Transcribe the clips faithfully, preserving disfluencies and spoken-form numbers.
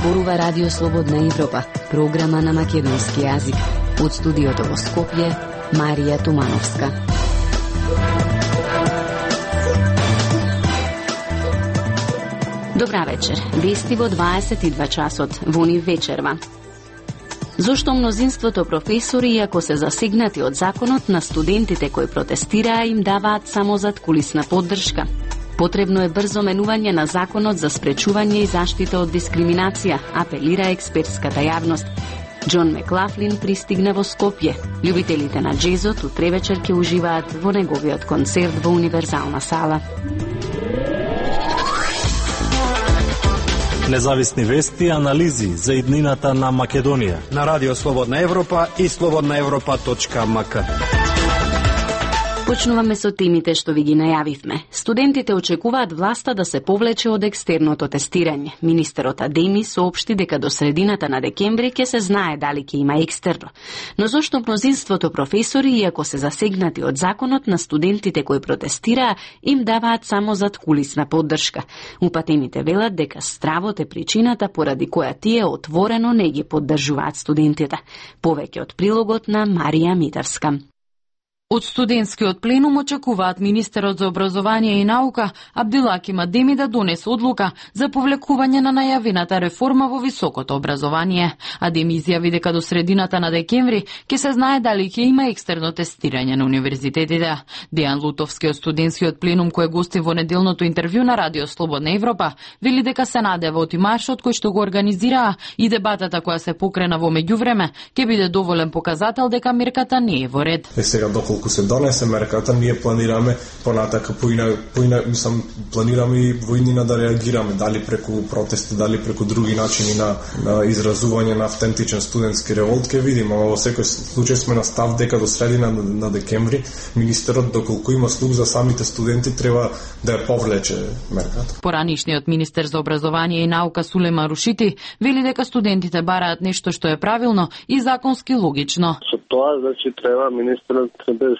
зборува Радио Слободна Европа, програма на македонски јазик. Од студиото во Скопје, Марија Тумановска. Добра вечер. Вести во дваесет и два часот, во ни вечерва. Зошто мнозинството професори, иако се засегнати од законот, на студентите кои протестираа им даваат само задкулисна поддршка? Потребно е брзо менување на законот за спречување и заштита од дискриминација, апелира експертската јавност. Џон Маклафлин пристигна во Скопје. Љубителите на джезот утре вечер ќе уживаат во неговиот концерт во Универзална сала. Независни вести и анализи за иднината на Македонија на Радио Слободна Европа и слободна европа точка ем ка. Почнуваме со темите што ви ги најавивме. Студентите очекуваат власта да се повлече од екстерното тестирање. Министерот Адеми соопшти дека до средината на декември ќе се знае дали ќе има екстерно. Но зошто мнозинството професори, иако се засегнати од законот, на студентите кои протестираа им даваат само задкулисна поддршка? Упатените велат дека стравот е причината поради која тие отворено не ги поддржуваат студентите. Повеќе од прилогот на Марија Митевска. Од студентскиот пленум очекуваат министерот за образование и наука Абдилаким Адеми да донесе одлука за повлекување на најавената реформа во високото образование. Адеми изјави дека до средината на декември ќе се знае дали ќе има екстерно тестирање на универзитетите. Дејан Лутовски од студентскиот пленум кој гости во неделното интервју на Радио Слободна Европа вели дека се надева од маршот кој што го организираа и дебатата која се покрена во меѓувреме ќе биде доволен показател дека мерката не е во ред. Колку се донесе мерката, ние планираме понатака поина, поина, мислам, планираме и во иднина да реагираме, дали преку протести, дали преку други начини на, на изразување на автентичен студентски револт, ке видиме, во секој случај сме на став дека до средина на, на декември министерот, доколку има слух за самите студенти, треба да ја повлече мерката. Поранишниот министер за образование и наука Сулема Рушити вели дека студентите бараат нешто што е правилно и законски логично. Со тоа, значи, треба министерот без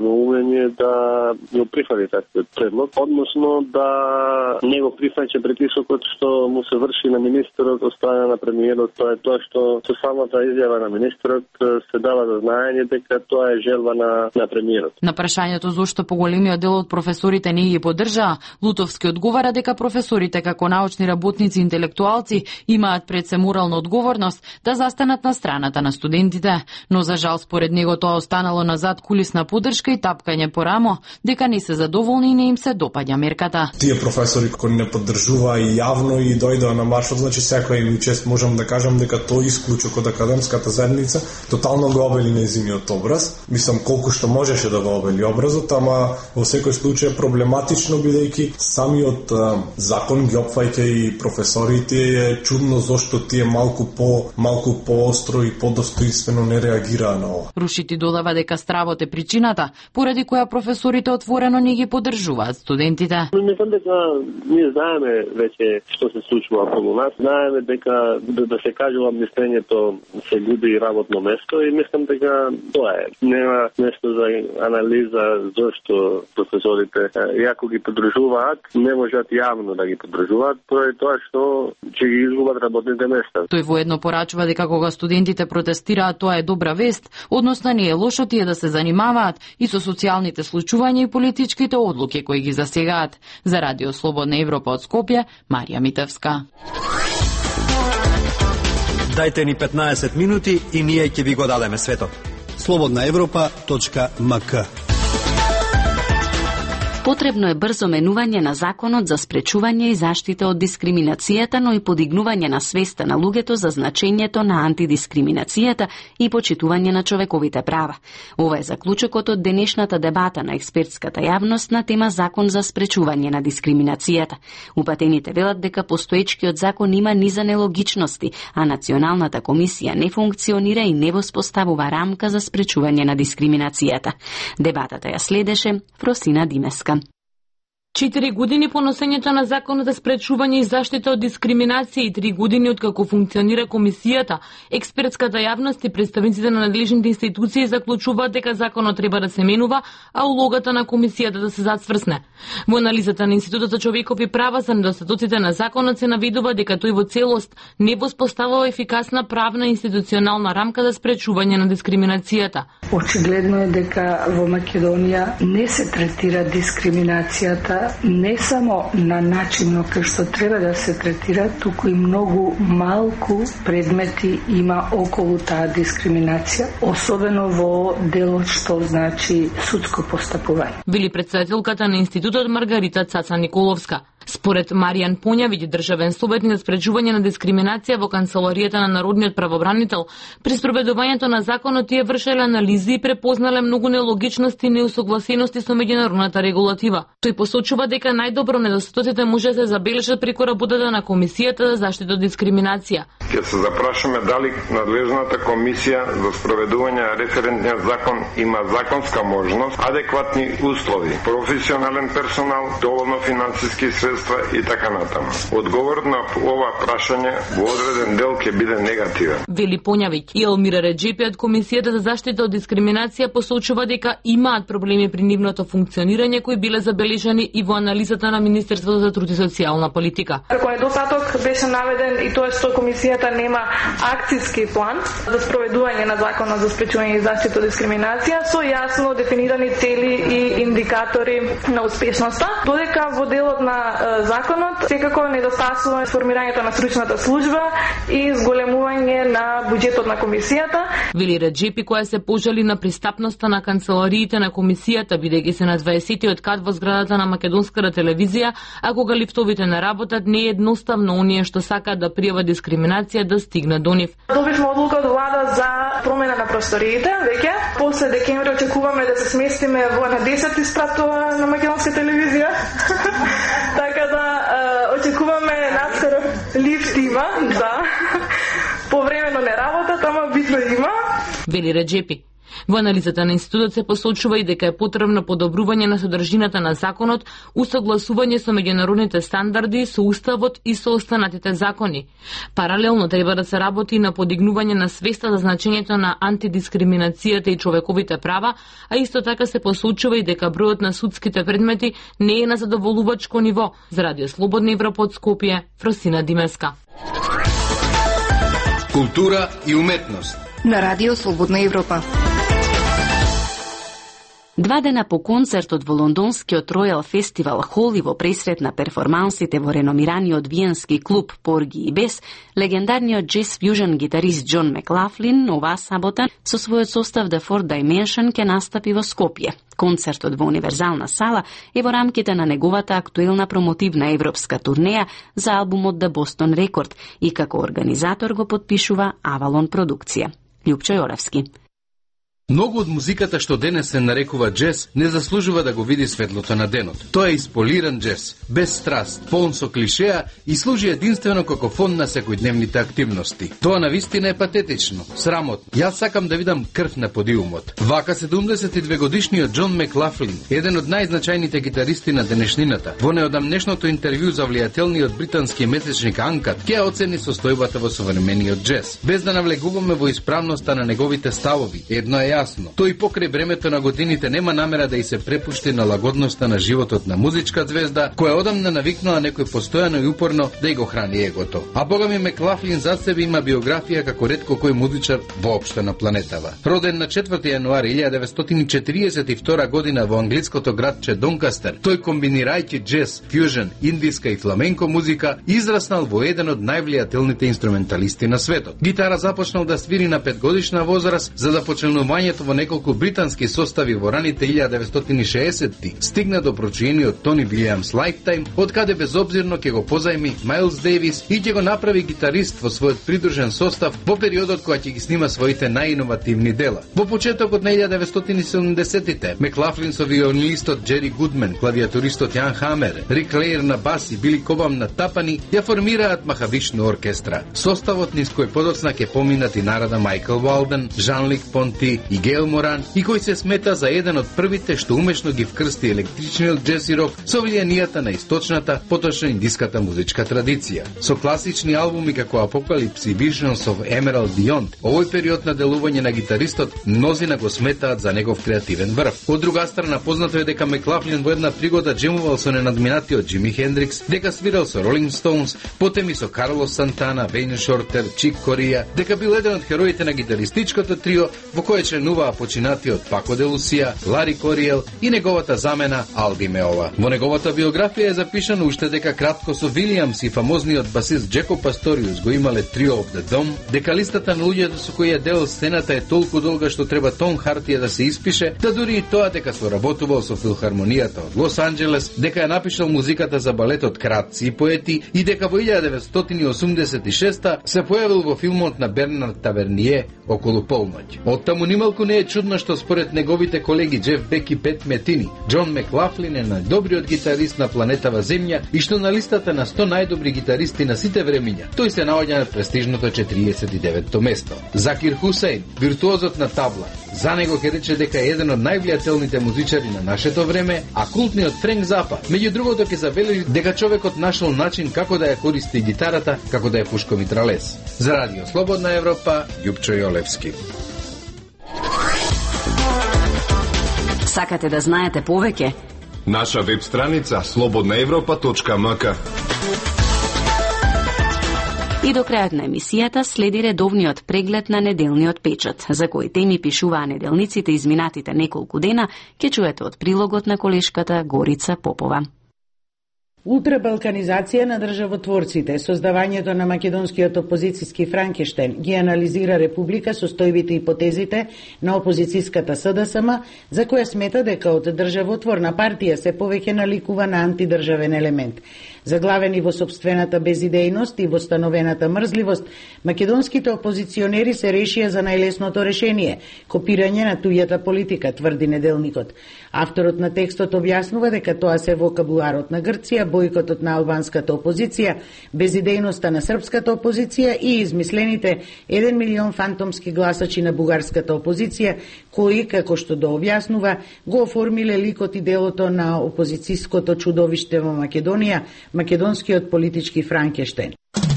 умење да го прифати таквиот предлог, односно да не го прифаќа притисокот што му се врши на министерот од страна на премиерот. Тоа е тоа што со самата изјава на министерот се дава до знаење дека тоа е желба на, на премиерот. На прашањето зошто поголемиот дел од професорите не ги поддржаа, Лутовски одговара дека професорите како научни работници и интелектуалци имаат пред се морална одговорност да застанат на страната на студентите, но за жал според него тоа останало назад кулисна поддршка и тапкање по рамо, дека не се задоволни и не им се допаѓа мерката. Тие професори кои не поддржуваа и јавно и дојдоа на маршот, значи секој им чест можам да кажам дека тој исклучок од академската заедница тотално го обели нејзиниот образ. Мислам колку што можеше да го обели образот, ама во секој случај проблематично бидејќи самиот а, закон ги опфаќа и професорите, е чудно зошто тие малку по малку поостро и подостоинствено не реагираа на ова. Рушити додава дека стравот е причината поради која професорите отворено не ги поддржуваат студентите. Мислам дека ние знаеме веќе што се случува околу нас, знаеме дека да, да се кажува амнистењето се губи работно место и мислам дека тоа е. Нема нешто за анализа зошто професорите, иако ги поддржуваат, не можат јавно да ги поддржуваат, поради тоа што ќе ги изгубат работните места. Тој воедно порачува дека кога студентите протестираат, тоа е добра вест, односно не е лошо тие да се занимаваат и со социјалните случувања и политичките одлуки кои ги засегаат. За Радио Слободна Европа од Скопје, Марија Митевска. Дајте ни петнаесет минути и ние ќе ви го дадеме светот. слободна европа точка ем ка. Потребно е брзо менување на законот за спречување и заштита од дискриминацијата, но и подигнување на свеста на луѓето за значењето на антидискриминацијата и почитување на човековите права. Ова е заклучокот од денешната дебата на експертската јавност на тема Закон за спречување на дискриминацијата. Упатените велат дека постоечкиот закон има низа нелогичности, а Националната комисија не функционира и не воспоставува рамка за спречување на дискриминацијата. Дебатата ја следеше Фросина Димеска. Четири години по носењето на законот за спречување и заштита од дискриминација и три години откако функционира комисијата, експертската јавност и представниците на надлежните институции заклучуваат дека законот треба да се менува, а улогата на комисијата да се зацврсне. Во анализата на Институтот за човекови права за недостатоците на законот се навидува дека тој во целост не воспоставува ефикасна правна и институционална рамка за спречување на дискриминацијата. Очигледно е дека во Македонија не се третира дискриминацијата не само на начинот кај што треба да се третира, туку и многу малку предмети има околу таа дискриминација, особено во делот што значи судско постапување. Вели претседателката на Институтот Маргарита Цаца Николовска. Според Маријан Поњавиќ, државен советник за спречување на дискриминација во канцеларијата на Народниот правобранител, при спроведувањето на законот тие вршеле анализи и препознале многу нелогичности и неусогласености со меѓународната регулатива. Тој посочува дека најдобро недостатоците може да се забележат преку работата на Комисијата за заштита од дискриминација. Ќе се запрашаме дали надлежната комисија за спроведување на референтниот закон има законска можност, адекватни услови, професионален персонал, доволно финансиски средства и така натаму. Одговорот на ова прашање во одреден дел ќе биде негативен. Вели Поњавиќ. И Елмира Реджепи од Комисијата за заштита од дискриминација посочува дека имаат проблеми при нивното функционирање кои биле забележани и во анализата на Министерството за труд и социјална политика. Како недостаток беше наведен и тоа што комисијата нема акцијски план за спроведување на законот за спречување и заштита од дискриминација со јасно дефинирани цели и индикатори на успешноста, додека во делот на законот секако недостасува формирањето на стручната служба и зголемување на буџетот на комисијата. Вели Реджепи, која се пожали на пристапноста на канцелариите на комисијата, бидејќи се на дваесетиот кат во зградата на Македонската телевизија, а кога лифтовите не работат, не е едноставно оние што сакаат да пријават дискриминација да стигне до нив. Добивме одлука од влада за промена на просториите, веќе после декември очекуваме да се сместиме во на десети спрат на Македонска телевизија. Така да очекуваме наскоро лифт има, да. Повремено не работат, ама битно има. Вели Реджепи. Во анализата на институтот се посочува и дека е потребно подобрување на содржината на законот, усогласување со меѓународните стандарди, со уставот и со останатите закони. Паралелно треба да се работи на подигнување на свеста за значењето на антидискриминацијата и човековите права, а исто така се посочува и дека бројот на судските предмети не е на задоволувачко ниво. За Радио Слободна Европа од Скопје, Фросина Димеска. Култура и уметност на Радио Слободна Европа. Два дена по концертот во лондонскиот Ројал Фестивал Хол и во пресрет на перформансите во реномираниот виенски клуб Порги и Бес, легендарниот джез фјужен гитарист Џон Маклафлин оваа сабота со својот состав The Fourth Dimension ќе настапи во Скопје. Концертот во Универзална сала е во рамките на неговата актуелна промотивна европска турнеја за албумот The Boston Record и како организатор го подпишува Авалон продукција. Љупчо Јоревски. Многу од музиката што денес се нарекува джез не заслужува да го види светлото на денот. Тоа е исполиран джез, без страст, полн со клишеа и служи единствено како фон на секојдневните активности. Тоа навистина е патетично, срамотно. Јас сакам да видам крв на подиумот. Вака седумдесет и две годишниот Џон Маклафлин, еден од најзначајните гитаристи на денешнината, во неодамнешното интервју за влијателниот британски месечник Анкат, ќе оцени состојбата во современиот джез. Без да навлегуваме во исправноста на неговите ставови, едно е јасно. Тој покрај времето на годините нема намера да и се препушти на лагодноста на животот на музичка звезда, која одамна навикнала некој постојано и упорно да и го храни егото. А бога ми Маклафлин за себе има биографија како ретко кој музичар воопшто на планетава. Роден на четврти јануари илјадесетстотини четириесет и втора година во англиското градче Донкастер, тој комбинирајќи джез, фјужен, индиска и фламенко музика, израснал во еден од највлијателните инструменталисти на светот. Гитара започнал да свири на петгодишна возраст, за да почленување во неколку британски состави во раните илјадесетстотини шеесетти стигна до прочиениот Тони Вилијамс Lifetime, од каде безобзирно ќе го позајми Мајлс Дейвис и ќе го направи гитарист во својот придружен состав во периодот кога ќе ги снима своите најиновативни дела. Во почетокот на илјадесетстотини седумдесеттите Маклафлин со виолинистот Джери Гудман, клавиатуристот Јан Хамер, Рик Лејер на бас и Били Кобам на тапани ја формираат Махавишну оркестра. Составот низ кој подоцна ќе поминат и нарада Майкл Валден, Жан-Лик Понти и Игел Моран и кој се смета за еден од првите што умешно ги вкрсти електричниот джез и рок со влијанијата на источната, поточно индиската музичка традиција. Со класични албуми како Apocalypse и Visions of Emerald Beyond, овој период на делување на гитаристот мнозина го сметаат за негов креативен врв. Од друга страна, познато е дека Маклафлин во една пригода джемувал со ненадминатиот Џими Хендрикс, дека свирал со Ролинг Стоунс, потем и со Карлос Сантана, Вейн Шортер, Чик Корија, дека бил еден од хероите на гитаристичкото трио во кое членуваа починатиот Пако де Лусија, Лари Кориел и неговата замена Алди Меова. Во неговата биографија е запишано уште дека кратко со Вилијамс и фамозниот басист Джеко Пасториус го имале Trio of the Dome, дека листата на луѓето со кои ја делал сцената е толку долга што треба тон хартија да се испише, да дури и тоа дека соработувал со филхармонијата од Лос Анџелес, дека ја напишал музиката за балетот Кратци и поети и дека во илјада деветстотини и осумдесет и шеста се појавил во филмот на Бернард Таверније Околу полноќ. Од таму нималку не е чудно што според неговите колеги Джеф Бек и Пет Метини, Џон Маклафлин е најдобриот гитарист на планетава Земја и што на листата на сто најдобри гитаристи на сите времиња, тој се наоѓа на престижното четириесет и деветто место. Закир Хусейн, виртуозот на табла, за него ќе рече дека е еден од највлијателните музичари на нашето време, а култниот Френк Запа, меѓу другото ќе забележи дека човекот нашол начин како да ја користи гитарата, како да е пушкомитралес. За Радио Слободна Европа, Љупчо Јолевски. Сакате да знаете повеќе? Наша веб страница слободна европа точка ем ка. И до крајот на емисијата следи редовниот преглед на неделниот печат, за кои теми пишуваа неделниците изминатите неколку дена, ќе чуете од прилогот на колешката Горица Попова. Ултрабалканизација на државотворците, создавањето на македонскиот опозицијски Франкештен ги анализира Република состојбите и потезите на опозицијската С Д С М, за која смета дека од државотворна партија се повеќе наликува на антидржавен елемент. Заглавени во собствената безидејност и восстановената мрзливост, македонските опозиционери се решија за најлесното решение – копирање на туѓата политика, тврди неделникот. Авторот на текстот објаснува дека тоа се вокабуларот на Грција, бојкотот на албанската опозиција, безидејноста на српската опозиција и измислените еден милион фантомски гласачи на бугарската опозиција, кои, како што до објаснува, го оформиле ликот и делото на опозицијското чудовиште во Македонија, македонскиот политички Франкештен.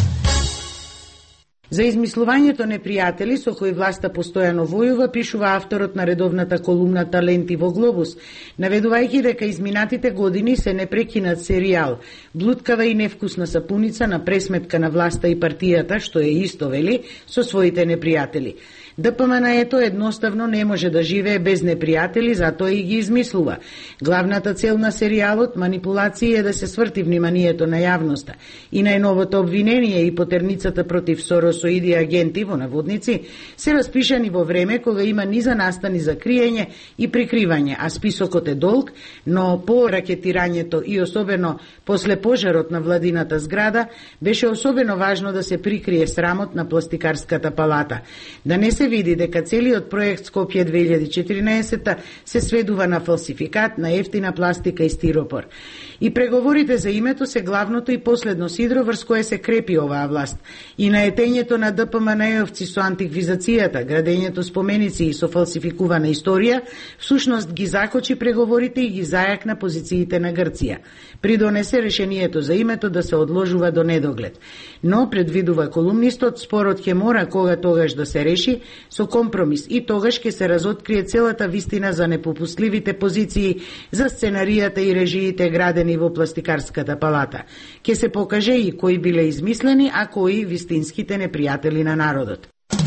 За измислувањето непријатели со кои власта постојано војува, пишува авторот на редовната колумна Таленти во Глобус, наведувајќи дека изминатите години се непрекинат серијал, блуткава и невкусна сапуница на пресметка на власта и партијата, што е исто, вели, со своите непријатели. Д П М Н Е-то едноставно не може да живее без непријатели, затоа и ги измислува. Главната цел на серијалот, манипулација, е да се сврти вниманието на јавноста. И најновото обвинение и потерницата против соросоиди агенти во наводници се распишани во време кога има низа настани за криење и прикривање, а списокот е долг, но по ракетирањето и особено после пожарот на владината зграда беше особено важно да се прикрие срамот на пластикарската палата. Да не се види дека целиот проект Скопје две илјади и четиринаесетта се сведува на фалсификат, на ефтина пластика и стиропор. И преговорите за името се главното и последно сидро врз кое се крепи оваа власт. И наетењето на Д П М Н Е-овци со антиквизацијата, градењето споменици и со фалсификувана историја, всушност ги закочи преговорите и ги зајакна позициите на Грција. Придонесе решението за името да се одложува до недоглед. Но, предвидува колумнистот, спорот ќе мора кога тогаш да се реши со компромис и тогаш ќе се разоткрие целата вистина за непопустливите позиции, за сценаријата и режиите градени во пластикарската палата. Ќе се покаже и кои биле измислени, а кои вистинските непријатели на народот.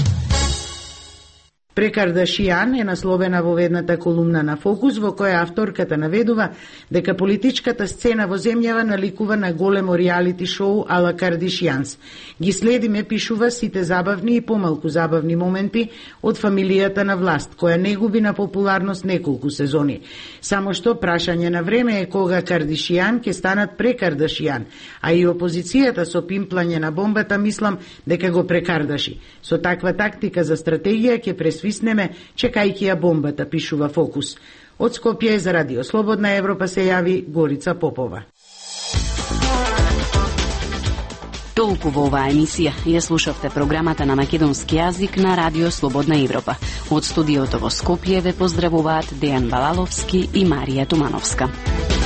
Прекардашијан е насловена во ведната колумна на Фокус, во која авторката наведува дека политичката сцена во земјава наликува на големо реалити шоу ала Кардашијанс. Ги следиме, пишува, сите забавни и помалку забавни моменти од фамилијата на власт, која не губи на популарност неколку сезони. Само што прашање на време е кога Кардашијан ќе станат прекардашијан, а и опозицијата со пимплање на бомбата мислам дека го прекардаши. Со таква тактика за стратегија ќе прес свиснеме, чекајќи ја бомбата, пишува Фокус. Од Скопје за Радио Слободна Европа се јави Горица Попова. Толку во оваа емисија. Ја слушавте програмата на македонски јазик на Радио Слободна Европа. Од студиото во Скопје ве поздравуваат Дејан Балаловски и Марија Тумановска.